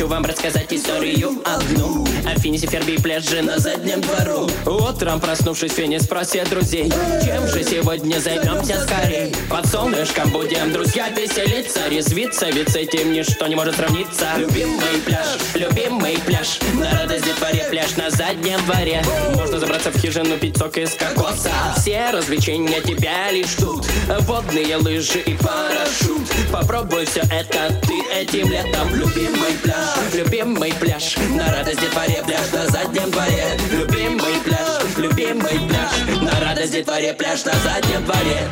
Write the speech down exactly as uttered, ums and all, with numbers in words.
Хочу вам рассказать историю одну о Финисе, Ферби и пляже на заднем двору. Утром проснувшись, Финис просит друзей: чем же сегодня займемся скорей? Под солнышком будем, друзья, веселиться, резвиться, ведь с этим ничто не может сравниться. Любимый пляж, любимый пляж, на радость детворе пляж на заднем дворе. Можно забраться в хижину, пить сок из кокоса. Все развлечения тебя лишь ждут: водные лыжи и парашют. Попробуй все это ты этим летом. Любимый пляж, любимый пляж, на радость детворе пляж на заднем дворе. Любимый пляж, любимый пляж, на радость детворе пляж на заднем дворе.